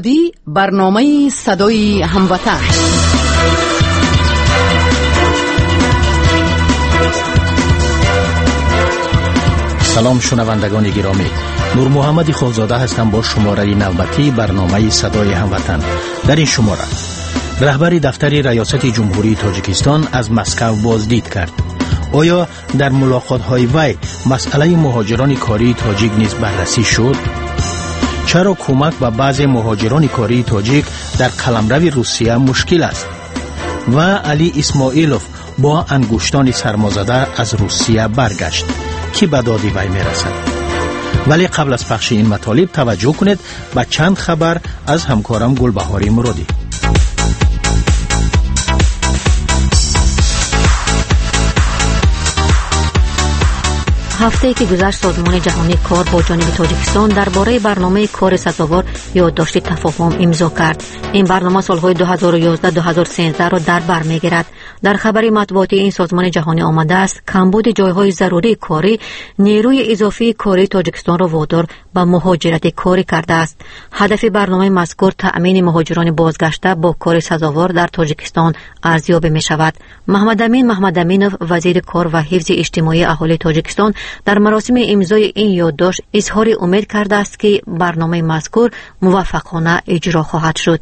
میلادی، برنامه صدای هموطن. سلام شنوندگان گرامی، نور محمد خالزاده هستم با شماره نوبتی برنامه صدای هموطن. در این شماره رهبر دفتر ریاست جمهوری تاجیکستان از مسکو بازدید کرد. آیا در ملاقات‌های وی مسئله مهاجران کاری تاجیک نیز بررسی شد؟ چرا کمک به بعضی مهاجران کاری تاجیک در قلمرو روسیه مشکل است؟ و علی اسماعیلوف با انگشتان سرمازده از روسیه برگشت که به داد وی میرسد. ولی قبل از پخش این مطالب توجه کنید به چند خبر از همکارم گلبهاری مرادی. هفته‌ای که گذشت سازمان جهانی کار با جانب تاجیکستان درباره برنامه کار سزاوار یادداشت تفاهم امضا کرد. این برنامه سالهای 2011-2013 را در بر می‌گیرد. در خبری مطبوعاتی این سازمان جهانی آمده است کمبود جایهای ضروری کاری نیروی اضافی کاری تاجیکستان را وادار به مهاجرت کاری کرده است. هدف برنامه مذکور تأمین مهاجران بازگشته با کار سزاوار در تاجیکستان ارزیابی می‌شود. محمد امینوف وزیر کار و حفظ اجتماعی اهالی تاجیکستان در مراسم امضای این یادداشت اظهار امید کرده است که برنامه مذکور موفقانه اجرا خواهد شد.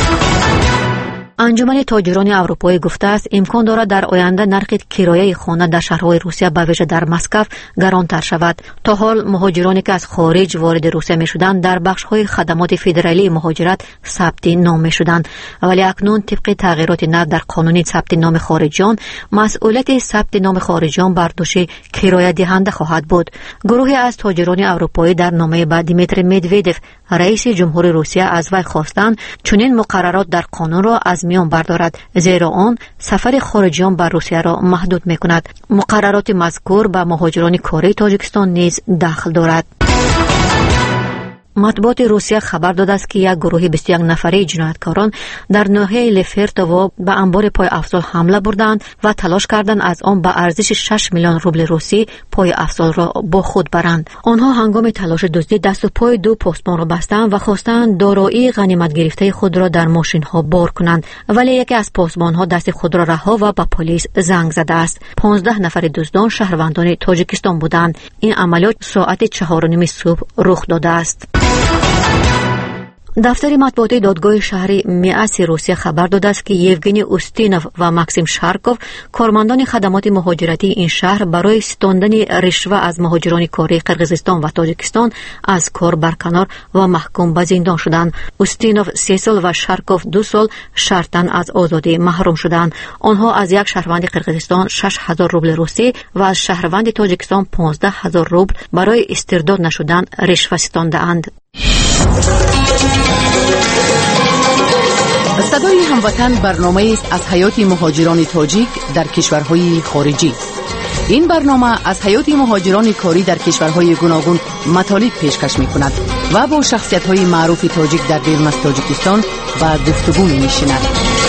انجمن تاجران اروپایی گفته است امکان دارد در آینده نرخ کرایه خانه در شهرهای روسیه به ویژه در مسکو گرانتر شود. تا حال مهاجرانی که از خارج وارد روسیه می‌شدند در بخش‌های خدمات فدرالی مهاجرت ثبت نام می‌شدند، ولی اکنون طبق تغییرات نو در قانون ثبت نام خارجیان مسئولیت ثبت نام خارجیان بر دوش کرایه دهنده خواهد بود. گروهی از تاجران اروپایی در نامه به دیمیتری مدودوف رئیس جمهوری روسیه از وی خواستند چنین مقررات در قانون را از میان بردارد، زیرا آن سفر خارجیان بر روسیه را محدود می‌کند. مقررات مذکور به مهاجران کاری تاجیکستان نیز دخل دارد. مطبوعات روسیه خبر داده است که یک گروه 21 نفره جنایتکاران در ناحیه لفرتوو به انبار پای افزال حمله بردند و تلاش کردند از آن به ارزش 6 میلیون روبل روسی پای افزال را با خود برند. آنها هنگام تلاش دزدی دست و پای دو پستبان را بستند و خواستند دارایی غنیمت گرفته خود را در ماشین ها بار کنند، ولی یکی از پستبان ها دست خود را رها و به پلیس زنگ زده است. 15 نفر دزدان شهروندان تاجیکستان بودند. این عملیات ساعت 4:30 صبح رخ داده است. دفتر مطبوعاتی دادگاه شهری میاس روسیه خبر داده است که یوگنی اوستینوف و ماکسیم شارکوف کارمندان خدمات مهاجرتی این شهر برای ستاندن رشوه از مهاجران کاری قرقیزستان و تاجیکستان از کار برکنار و محکوم به زندان شدند. اوستینوف 3 سال و شارکوف 2 سال شرطاً از آزادی محروم شدند. آنها از یک شهروند قرقیزستان 6000 روبل روسی و از شهروند تاجیکستان 15000 روبل برای استرداد نشدن رشوه ستانده‌اند. صدای هموطن برنامه است از حیات مهاجران تاجیک در کشورهای خارجی. این برنامه از حیات مهاجران کاری در کشورهای گوناگون مطالب پیشکش می‌کند و با شخصیت‌های معروف تاجیک در بیرون از تاجیکستان با گفتگو می‌نشیند.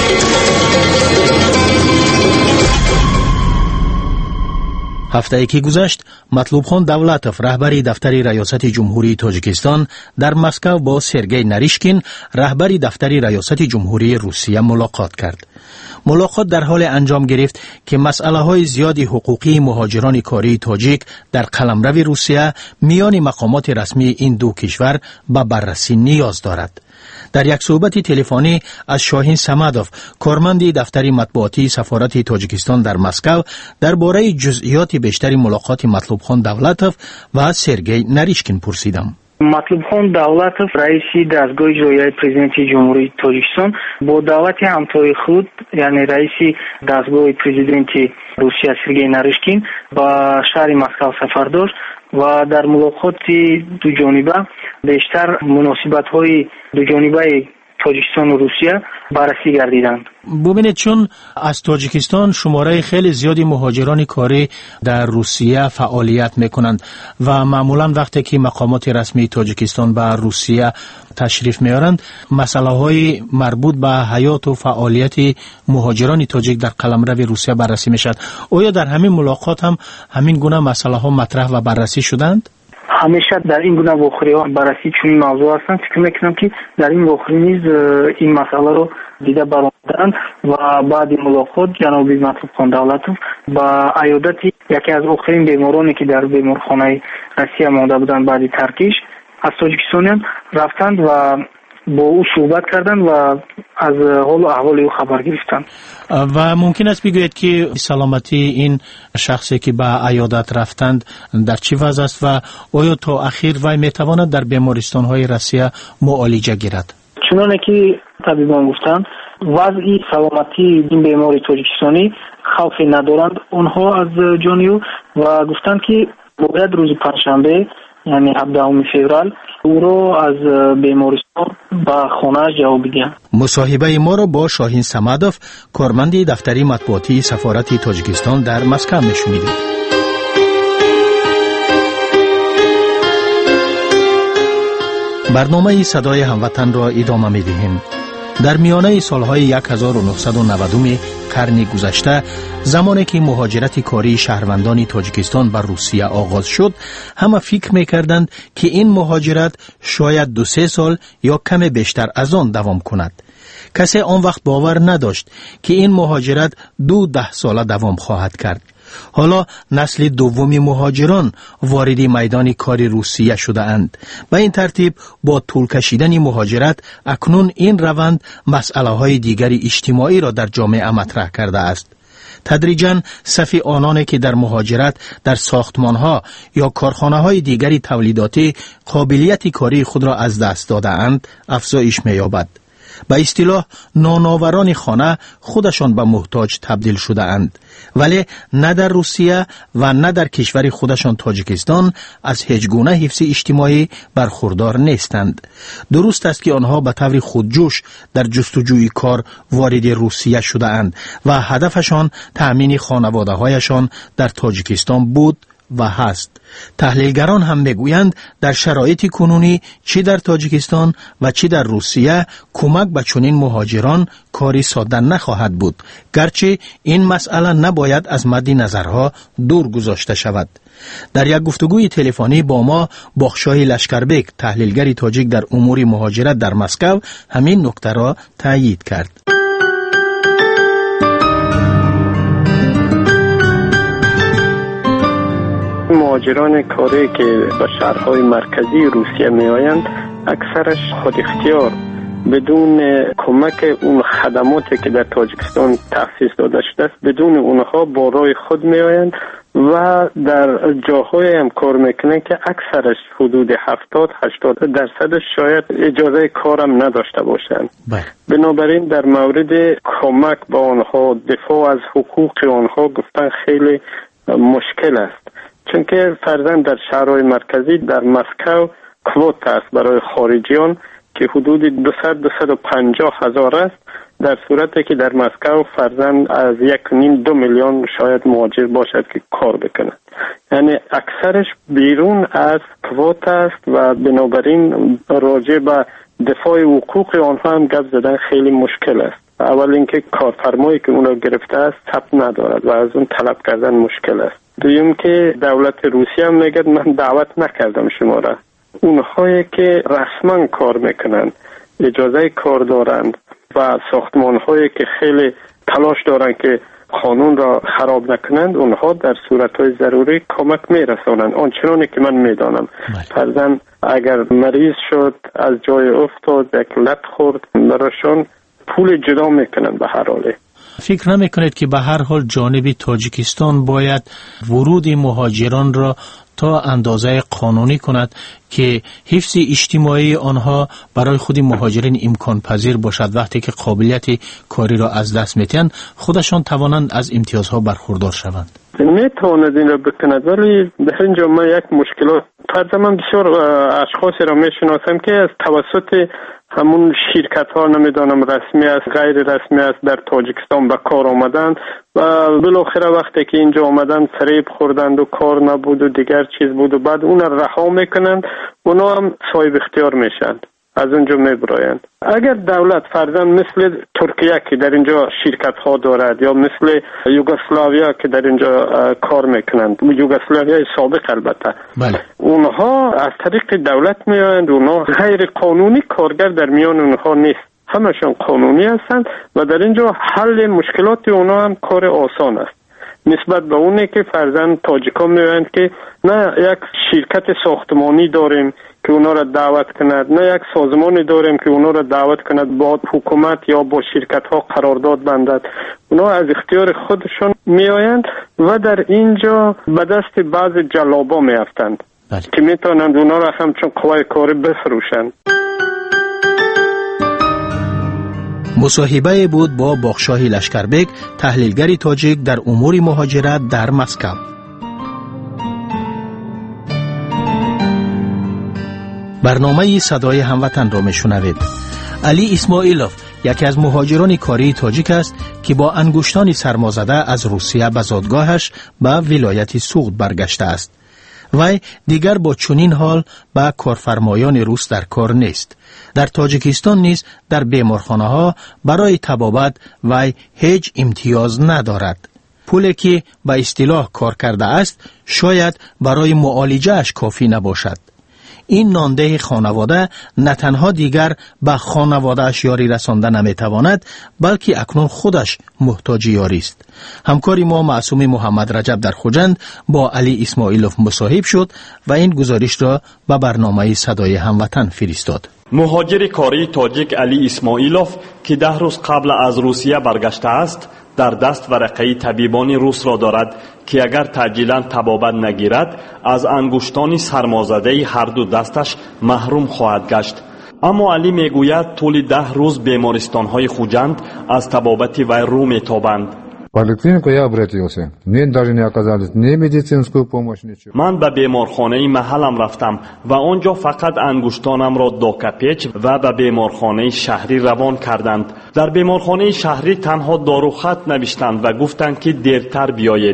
هفته‌ای که گذشت مطلوب خان دولتوف رهبر دفتر ریاست جمهوری تاجیکستان در مسکو با سرگئی نریشکین رهبر دفتر ریاست جمهوری روسیه ملاقات کرد. ملاقات در حال انجام گرفت که مسئله‌های زیادی حقوقی مهاجران کاری تاجیک در قلمرو روسیه میان مقامات رسمی این دو کشور به بررسی نیاز دارد. در یک صحبت تلفنی از شاهین سمدوف کارمند دفتر مطبوعاتی سفارت تاجیکستان در مسکو درباره جزئیات بیشتری ملاقات مطلوب خان دولتوف و سرگئی نریشکین پرسیدم. مطلوب خان دولتوف رئیس دستگاه اجرایی پرزیدنت جمهوری تاجیکستان با دعوت همتای خود یعنی رئیس دستگاه پرزیدنت روسیه سرگئی نریشکین با شهر مسکو سفر داشت و در ملاقات دو جانبه بیشتر مناسبت‌های دو جانبه تاجیکستان و روسیه بررسی گردیدند. ببینید چون از تاجیکستان شماره خیلی زیادی مهاجران کاری در روسیه فعالیت میکنند و معمولا وقتی که مقامات رسمی تاجیکستان به روسیه تشریف میارند مسئله های مربوط به حیات و فعالیت مهاجران تاجیک در قلمرو روسیه بررسی میشد. آیا در همین ملاقات هم همین گونه مسئله ها مطرح و بررسی شدند؟ ҳамеша дар ин гуна вохӯриҳо баррасии чунин мавзӯъ ҳастанд. фикр мекунам ки дар ин вохӯрӣ низ ин масъаларо дида баромаданд ва баъди мулоқот ҷаноби Матлубхон Давлатов ба айёдати яке аз охирин бемороне ки дар беморхонаи Россия монда буданд баъди таркиш аз тоҷикистониан рафтанд ва бо ӯ суҳбат карданд ва аз ҳолу аҳволи ӯ хабар гирифтанд. ва мумкин аст бигӯед ки саломатии ин шахсе ки ба айёдат рафтанд дар чӣ вазъ аст ва оё то ахир вай метавонад дар бемористонҳои Россия муолиҷа гирад? чуноне ки табибон гуфтанд, вазъи саломатии ин бемори тоҷикистонӣ хавфе надоранд онҳо аз ҷони ӯ ва гуфтанд ки бояд рӯзи панҷшанбе яъне 17 феврал ӯро аз бемористон ба хонааш ҷавоб диҳанд. мусоҳибаи моро бо Шоҳин Самадов, корманди дафтари матбуотии сафорати Тоҷикистон дар Москва мешунидед. барномаи садои ҳамватанро идома медиҳем. дар миёнаи солҳои 1990 қарни гузашта, замоне ки муҳоҷирати кории шаҳрвандони Тоҷикистон ба Русия оғоз шуд, ҳама фикр мекарданд ки ин муҳоҷират шояд 2-3 сол ё каме бештар аз он давом кунад. касе он вақт бовар надошт ки ин муҳоҷират 2-10 сола давом хоҳад кард. ҳоло насли дуввуми муҳоҷирон вориди майдони кори Русия шудаанд. ба ин тартиб бо тӯл кашидани муҳоҷират акнун ин раванд масъалаҳои дигари иҷтимоиро дар ҷомеа матраҳ кардааст. тадриҷан сафи ононе ки дар муҳоҷират дар сохтмонҳо ё корхонаҳои дигари тавлидотӣ қобилияти кории худро аз даст додаанд афзоиш меёбад. ба истилоҳ нонаварони хона худашон ба муҳтоҷ табдил шудаанд, вале на дар Русия ва на дар кишвари худашон Тоҷикистон аз ҳеҷ гуна ҳифзи иҷтимоӣ бархурдор нестанд. дуруст аст ки онҳо ба таври худҷӯш дар ҷустуҷӯи кор вориди Русия шудаанд ва ҳадафашон таъмини хонаводаҳояшон дар Тоҷикистон буд ва ҳаст. таҳлилгарон ҳам мегӯянд дар шароити кунунӣ чӣ дар Тоҷикистон ва чӣ дар Русия кӯмак ба чунин муҳоҷирон кори содда нахоҳад буд, гарчи ин масъала набояд аз мадди назарҳо дур гузошта шавад. дар як гуфтугӯи телефонӣ бо мо Бохшоҳи Лашкарбек, таҳлилгари тоҷик дар умури муҳоҷират дар Москав, ҳамин нуктаро таъйид кард. مهاجران کاری که به شهرهای مرکزی روسیه می آیند اکثرش خود اختیار بدون کمک اون خدماتی که در تاجیکستان تأسیس داده شده است بدون اونها با رای خود می آیند و در جاهای هم کار میکنن که اکثرش حدود 70-80% شاید اجازه کارم نداشته باشند. بنابراین در مورد کمک به آنها دفاع از حقوق آنها گفتن خیلی مشکل است، چون که فرضاً در شهرهای مرکزی در مسکو کوتا است برای خارجیان که حدود 200-250 هزار است، در صورتی که در مسکو فرضاً از 1.5-2 میلیون شاید مهاجر باشد که کار بکنند. یعنی اکثرش بیرون از کوتا است و بنابراین راجع به دفاع حقوق آنها هم گپ زدن خیلی مشکل است. اول اینکه کارفرمایی که اون را گرفته است ثبت ندارد و از اون طلب کردن مشکل است. دویم که دولت روسیه هم میگه من دعوت نکردم شما را. اونهایی که رسما کار میکنن، اجازه کار دارند و ساختمانهایی که خیلی تلاش دارند که قانون را خراب نکنند، اونها در صورتهای ضروری کمک میرسانند. آنچنانی که من میدانم فرضاً اگر مریض شد، از جای افتاد، یک لط خورد، براشون پول جدا میکنند به هر حاله. فکر نمیکنید که به هر حال جانب تاجیکستان باید ورود مهاجران را تا اندازه قانونی کند که حفظ اجتماعی آنها برای خود مهاجرین امکان پذیر باشد؟ وقتی که قابلیت کاری را از دست میتن خودشان توانند از امتیازها برخوردار شوند. میتواند این را بکند، ولی در اینجا من یک مشکلات من بسیار اشخاصی را میشناسم که از توسط همون شرکت ها نمیدانم رسمی است غیر رسمی است در تاجیکستان به کار آمدند و بالاخره وقتی که اینجا آمدند فریب خوردند و کار نبود و دیگر چیز بود و بعد اون رها میکنند، اونا هم صاحب اختیار میشند. از اونجا میبرایند. اگر دولت فرضاً مثل ترکیه که در اینجا شرکت ها دارد یا مثل یوگسلاویا که در اینجا کار میکنند، یوگسلاویای سابق البته، بله. اونها از طریق دولت میآیند، اونها غیر قانونی، کارگر در میان اونها نیست، همشون قانونی هستند و در اینجا حل مشکلات اونها هم کار آسان است نسبت به اونه که فرضاً تاجیکا میآیند که نه یک شرکت ساختمانی داریم که اونا را دعوت کند، نه یک سازمانی داریم که اونا را دعوت کند با حکومت یا با شرکت ها قرارداد بندد. اونا از اختیار خودشون میآیند و در اینجا به دست بعض جلابا میافتند که میتونند اونا را همچون قوای کاری بفروشند. مصاحبه بود با باغشاه لشکربک، تحلیلگری تاجیک در امور مهاجرت در مسکو. برنامه صدای هموطن را میشنوید. علی اسماعیلوف یکی از مهاجران کاری تاجیک است که با انگشتان سرمازده از روسیه به زادگاهش به ولایت سوغد برگشته است. وی دیگر با چنین حال به کارفرمایان روس در کار نیست. در تاجیکستان نیز در بیمارخانه ها برای طبابت وی هیچ امتیاز ندارد. پولی که به اصطلاح کار کرده است شاید برای معالجه اش کافی نباشد. این نانده خانواده نه تنها دیگر به خانواده اش یاری رسانده نمیتواند، بلکه اکنون خودش محتاج یاری است. همکاری ما معصوم محمد رجب در خوجند با علی اسماعیلوف مصاحب شد و این گزارش را به برنامه صدای هموطن فرستاد. مهاجر کاری تاجیک علی اسماعیلوف که 10 روز قبل از روسیه برگشته است، در دست ورقه طبیبان روس را دارد که اگر تعجیلاً طبابت نگیرد از انگشتان سرمازده هر دو دستش محروم خواهد گشت. اما علی میگوید طول 10 روز بیمارستان‌های خوجند از طبابت وی رو میتابند. من به بیمارخانه محلم رفتم و آنجا فقط انگشتانم را داکپیچ و به بیمارخانه شهری روان کردند. در بیمارخانه شهری تنها داروخط نوشتند و گفتند که دیرتر بیایید.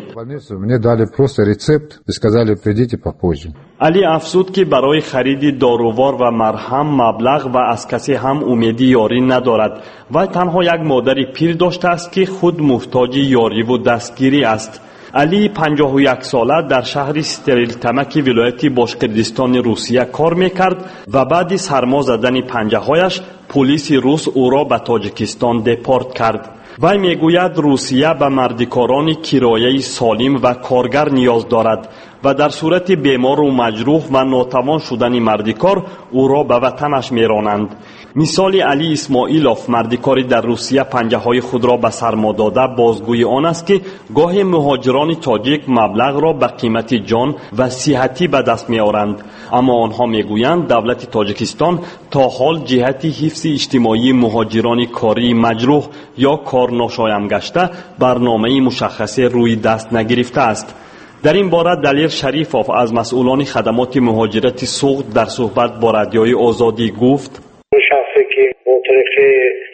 علی افزود که برای خرید دارووار و مرهم مبلغ و از کسی هم امیدی یاری ندارد و تنها یک مادر پیر داشته است که خود محتاج یاری و دستگیری است. علی 51 ساله در شهر ستریلتمک ولایت باشقردستان روسیه کار میکرد و بعد سرما زدن پنجه هایش پلیس روس او را به تاجیکستان دپورت کرد. وی میگوید روسیه به مردکاران کرایه سالم و کارگر نیاز دارد و در صورت بیمار و مجروح و ناتوان شدن مردکار او را به وطنش میرانند. مثال علی اسماعیلوف مردکاری در روسیه پنجه های خود را به سرما داده بازگوی آن است که گاه مهاجران تاجیک مبلغ را به قیمت جان و صحتی به دست می آورند، اما آنها میگویند دولت تاجیکستان تا حال جهت حفظ اجتماعی مهاجران کاری مجروح یا کار ناشایم گشته برنامه مشخص روی دست نگرفته است. در این باره دلیر شریفوف از مسئولان خدمات مهاجرت سوغد در صحبت با رادیوی آزادی گفت: شخصی که با طریق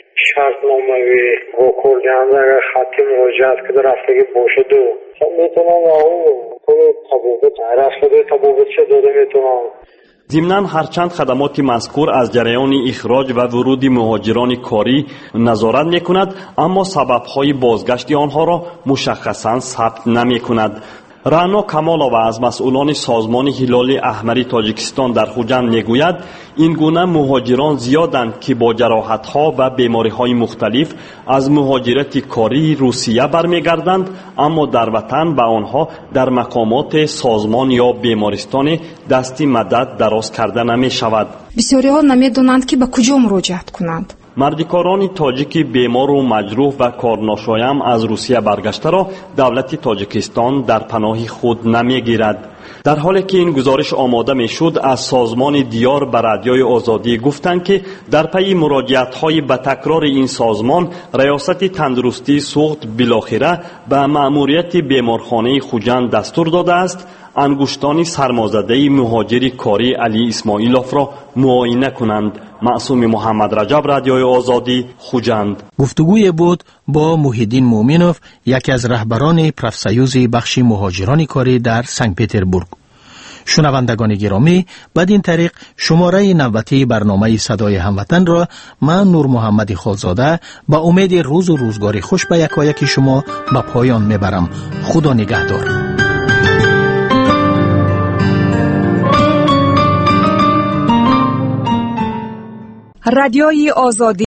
شرطنامه واکول گرده اگر خطی مراجعت که در رفتگی باشه میتونم کل طبابت رفتگی طبابت چه داده میتونم. ضمناً هرچند خدمات مذکور از جریان اخراج و ورود مهاجران کاری نظارت میکند، اما سببهای بازگشت آنها را مشخصاً ثبت نمیکند. رانا کمالووا از مسئولان سازمان هلال احمر تاجیکستان در خوجند میگوید این گونه مهاجران زیادند که با جراحت‌ها و بیماری‌های مختلف از مهاجرت کاری روسیه برمیگردند، اما در وطن به آنها در مقامات سازمان یا بیمارستان دستی مدد دراز کرده نمی‌شود. بسیاری‌ها نمی‌دانند که به کجا مراجعت کنند. مردکاران تاجیکی بیمار و مجروح و کارناشایم از روسیه برگشته را دولت تاجیکستان در پناه خود نمیگیرد. در حالی که این گزارش آماده می شد، از سازمان دیار به رادیوی آزادی گفتند که در پی مراجعت‌های به تکرار این سازمان ریاست تندرستی سوغد بالاخره به مأموریت بیمارخانه خوجند دستور داده است انگشتان سرمازده مهاجر کاری علی اسماعیلوف را معاینه کنند. معصوم محمد رجب، رادیوی آزادی، خوجند. گفتگوی بود با محیدین مومنوف، یکی از رهبران پرافسایوز بخش مهاجران کاری در سنت پترزبورگ. شنوندگان گرامی، بدین طریق شماره نوبتی برنامه صدای هموطن را من نور محمد خالزاده با امید روز و روزگاری خوش به یکایک شما به پایان میبرم. خدا نگهدار. رادیوی آزادی